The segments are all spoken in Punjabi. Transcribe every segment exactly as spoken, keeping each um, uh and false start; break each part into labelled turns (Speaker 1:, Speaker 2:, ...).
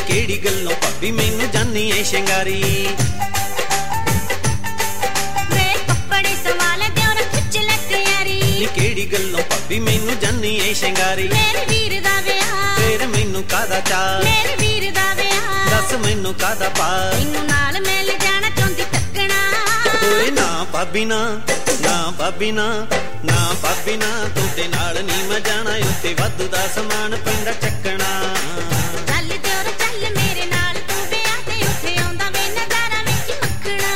Speaker 1: ਕਿਹੜੀ ਗੱਲੋਂ ਭਾਬੀ ਮੈਨੂੰ ਜਾਨੀ ਏ ਸ਼ਿੰਗਾਰੀ।
Speaker 2: ਵੇ ਕੱਪੜੇ ਸਵਾਲ ਦਿਓਰ ਖਿੱਚ ਲੈ ਤਿਆਰੀ।
Speaker 1: ਨੀ ਕਿਹੜੀ ਗੱਲੋਂ ਭਾਬੀ ਮੈਨੂੰ ਜਾਨੀ ਏ ਸ਼ਿੰਗਾਰੀ।
Speaker 2: ਮੇਰੇ ਵੀਰ ਦਾ ਵਿਆਹ
Speaker 1: ਫੇਰ ਮੈਨੂੰ ਕਾਹਦਾ ਚਾਅ,
Speaker 2: ਮੇਰੇ ਵੀਰ ਦਾ ਵਿਆਹ
Speaker 1: ਦੱਸ ਮੈਨੂੰ ਕਾਹਦਾ ਪਾ।
Speaker 2: ਮੈਨੂੰ ਨਾਲ ਮਿਲ ਜਾਣਾ ਚਾਹੁੰਦੀ ਤੱਕਣਾ।
Speaker 1: ਓਏ ਨਾ ਭਾਬੀ ਨਾ, ਨਾ ਭਾਬੀ ਨਾ, ਨਾ ਭਾਬੀ ਨਾ ਤੁਹਾਡੇ ਨਾਲ ਨੀ ਮੈਂ ਜਾਣਾ। ਉੱਤੇ ਵਾਧੂ ਦਾ ਸਮਾਨ ਪੈਂਦਾ ਚੱਕਣਾ।
Speaker 2: ਚੱਲ ਦਿਓਰ ਚੱਲ ਮੇਰੇ ਨਾਲ ਤੂੰ ਵਿਆਹ ਤੇ, ਉੱਥੇ ਆਉਂਦਾ ਵੇ ਨਜ਼ਾਰਾ ਵੇਖੀ ਮੱਖਣਾ।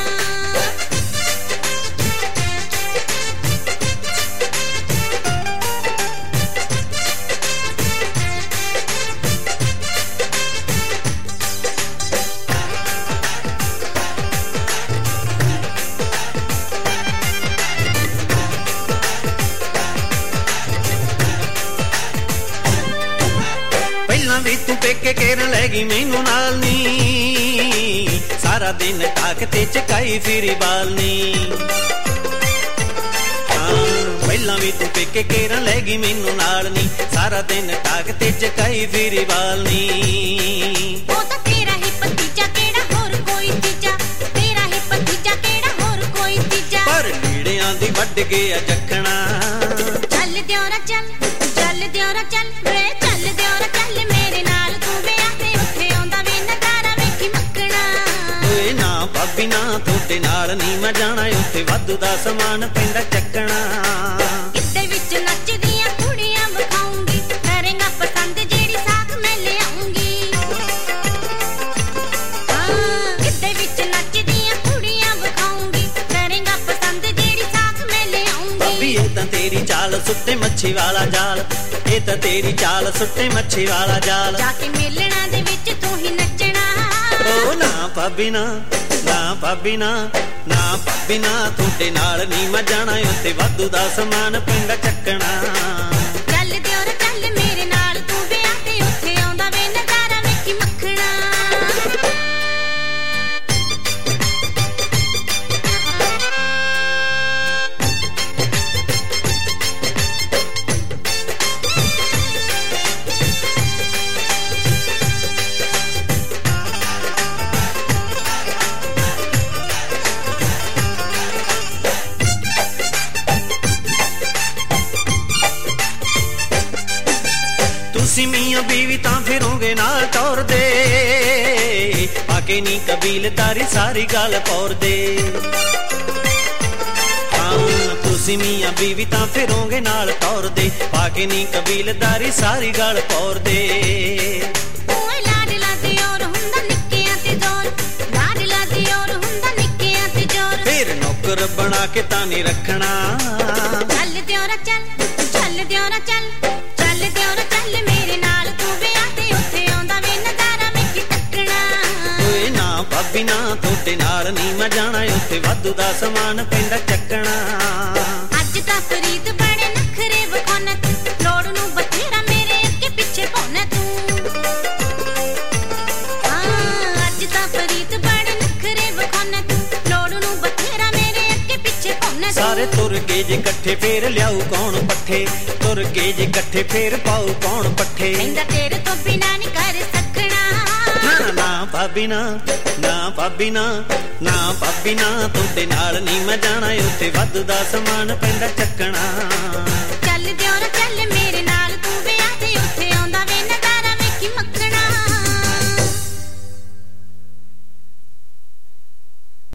Speaker 1: ਪਹਿਲਾਂ ਵੀ ਤੂੰ ਪੇਕੇ ਕੇਰਨ ਲੈ ਗਈ ਮੈਨੂੰ ਨਾਲ ਨੀ, ਸਾਰਾ ਦਿਨ ਟਾਕ ਤੇ ਚਕਾਈ ਫਿਰੀ ਬਾਲਨੀ। ਹਾਂ ਪਹਿਲਾਂ ਵੀ ਤੂੰ ਪੇਕੇ ਕੇਰਨ ਲੈ ਗਈ ਮੈਨੂੰ ਨਾਲ ਨੀ, ਸਾਰਾ ਦਿਨ ਟਾਕ ਤੇ ਚਕਾਈ ਫਿਰੀ ਬਾਲਨੀ।
Speaker 2: ਉਹ ਤਾਂ ਤੇਰਾ ਹੀ ਭਤੀਜਾ ਕਿਹੜਾ ਹੋਰ ਕੋਈ ਤੀਜਾ, ਤੇਰਾ ਹੀ ਭਤੀਜਾ ਕਿਹੜਾ ਹੋਰ ਕੋਈ ਤੀਜਾ।
Speaker 1: ਪਰ ਲੀੜਿਆਂ ਦੀ ਵੱਢ ਗਿਆ ਜਖਣਾ।
Speaker 2: ਚੱਲ ਦਿਓਰਾ ਚੱਲ, ਚੱਲ ਦਿਓਰਾ ਚੱਲ ਵੇ ਚੱਲ ਦਿਓਰਾ ਚੱਲ ਮੇਰੇ ਨਾਲ ਤੂੰ ਵਿਆਹ ਤੇ, ਉੱਥੇ ਆਉਂਦਾ ਵੇ ਨਜ਼ਾਰਾ ਵੇਖੀ ਮੱਖਣਾ।
Speaker 1: ਓਏ ਨਾ ਭਾਬੀ ਨਾ ਤੁਹਾਡੇ ਨਾਲ ਨੀ ਮੈਂ ਜਾਣਾ। ਉੱਥੇ ਵਾਧੂ ਦਾ ਸਮਾਨ ਪੈਂਦਾ ਚੱਕਣਾ।
Speaker 2: ਗਿੱਧੇ ਵਿੱਚ ਨੱਚਦੀਆਂ ਕੁੜੀਆਂ ਵਿਖਾਉਂਗੀ, ਕਰੇਂਗਾ ਪਸੰਦ ਜਿਹੜੀ ਸਾਥ ਮੈਂ ਲਿਆਉਂਗੀ। ਹਾਂ ਗਿੱਧੇ ਵਿੱਚ ਨੱਚਦੀਆਂ ਕੁੜੀਆਂ ਵਿਖਾਉਂਗੀ, ਕਰੇਂਗਾ ਪਸੰਦ ਜਿਹੜੀ ਸਾਥ ਮੈਂ ਲਿਆਉਂਗੀ।
Speaker 1: ਭਾਬੀ ਇਹ ਤਾਂ ਤੇਰੀ ਚਾਲ ਸੁੱਟੇ ਮੱਛੀ ਵਾਲਾ ਜਾਲ, ਇਹ ਤਾਂ ਤੇਰੀ ਚਾਲ ਸੁੱਟੇ ਮੱਛੀ ਵਾਲਾ ਜਾਲ।
Speaker 2: ਜਾ ਕੇ ਮੇਲਣਾ ਦੇ ਵਿੱਚ ਤੂੰ ਹੀ ਨੱਚਣਾ।
Speaker 1: ਓ ਨਾ ਭਾਬੀ ਨਾ, ਨਾ ਭਾਬੀ ਨਾ, ਨਾ ਭਾਬੀ ਨਾ ਤੁਹਾਡੇ ਨਾਲ ਨੀ ਮੈਂ ਜਾਣਾ। ਉੱਤੇ ਵਾਧੂ ਦਾ ਸਮਾਨ ਪੈਂਦਾ ਚੱਕਣਾ।
Speaker 2: ਚੱਲ ਦਿਓਰ ਚੱਲ ਮੇਰੇ ਨਾਲ ਤੂੰ ਵਿਆਹ ਤੇ, ਉੱਥੇ ਆਉਂਦਾ ਵੇ ਨਜ਼ਾਰਾ ਵੇਖੀ ਮੱਖਣਾ।
Speaker 1: ਤੁਸੀਂ ਮੀਆਂ ਬੀਵੀ ਤਾਂ ਫਿਰੋਗੇ ਨਾਲ ਟੌਰਦੇ, ਆ ਕੇ ਨੀ ਕਬੀਲਦਾਰੀ ਸਾਰੀ ਗੱਲ ਪੌਰਦੇ। ਹਾਂ ਤੁਸੀਂ ਮੀਆਂ ਬੀਵੀ ਤਾਂ ਫਿਰੋਗੇ ਨਾਲ ਟੌਰਦੇ, ਆ ਕੇ ਨੀ ਕਬੀਲਦਾਰੀ ਸਾਰੀ ਗੱਲ ਪੌਰਦੇ।
Speaker 2: ਓਏ ਲਾਡਲਾ ਦਿਓਰ ਹੁੰਦਾ ਨਿੱਕਿਆਂ ਤੇ ਜ਼ੋਰ, ਲਾਡਲਾ ਦਿਓਰ ਹੁੰਦਾ ਨਿੱਕਿਆਂ ਤੇ ਜ਼ੋਰ।
Speaker 1: ਫੇਰ ਨੌਕਰ ਬਣਾ ਕੇ ਤਾਂ ਨੀ ਰੱਖਣਾ।
Speaker 2: ਚੱਲ ਦਿਓਰਾ ਚੱਲ, ਚੱਲ ਦਿਓਰਾ ਚੱਲ, ਚੱਲ ਦਿਓਰਾ ਚੱਲ ਮੇਰੇ ਨਾਲ ਤੂੰ ਵਿਆਹ ਤੇ, ਉੱਥੇ ਆਉਂਦਾ ਵੇ ਨਜ਼ਾਰਾ ਵੇਖੀ ਤੱਕਣਾ।
Speaker 1: ਓਏ ਨਾ ਭਾਬੀ ਨਾ ਤੁਹਾਡੇ ਨਾਲ ਨੀ ਮੈਂ ਜਾਣਾ। ਉੱਥੇ ਵਾਧੂ ਦਾ ਸਮਾਨ ਪੈਂਦਾ ਚੱਕਣਾ।
Speaker 2: ਅੱਜ ਤਾਂ ਫਰੀਦ ਬੜੇ ਨਖਰੇ ਵਿਖਾਉਣਾ ਤੂੰ, ਲੋੜ ਨੂੰ ਬਥੇਰਾ ਮੇਰੇ ਅੱਗੇ ਪਿੱਛੇ ਪਾਉਣਾ ਤੂੰ। ਹਾਂ ਅੱਜ ਤਾਂ ਫਰੀਦ ਬੜੇ ਨਖਰੇ ਵਿਖਾਉਣਾ ਤੂੰ, ਲੋੜ ਨੂੰ ਬਥੇਰਾ ਮੇਰੇ ਅੱਗੇ ਪਿੱਛੇ ਪਾਉਣਾ ਤੂੰ।
Speaker 1: ਸਾਰੇ ਤੁਰ ਕੇ ਜੇ ਇਕੱਠੇ ਫੇਰ ਲਿਆਊ ਕੌਣ ਪੱਠੇ, ਤੁਰ ਕੇ ਜੇ ਇਕੱਠੇ ਫੇਰ ਪਾਊ ਕੌਣ ਪੱਠੇ।
Speaker 2: ਕਹਿੰਦਾ ਤੇਰੇ ਤੋਂ ਬਿਨਾਂ ਨੀ ਕਰ ਸਕਣਾ।
Speaker 1: ਨਾ ਨਾ ਭਾਬੀ ਨਾ, ਨਾ ਭਾਬੀ ਨਾ, ਨਾ ਭਾਬੀ ਨਾ ਤੁਹਾਡੇ ਨਾਲ ਨੀ ਮੈਂ ਜਾਣਾ। ਉੱਥੇ ਵਾਧੂ ਦਾ ਸਮਾਨ ਪੈਂਦਾ ਚੱਕਣਾ।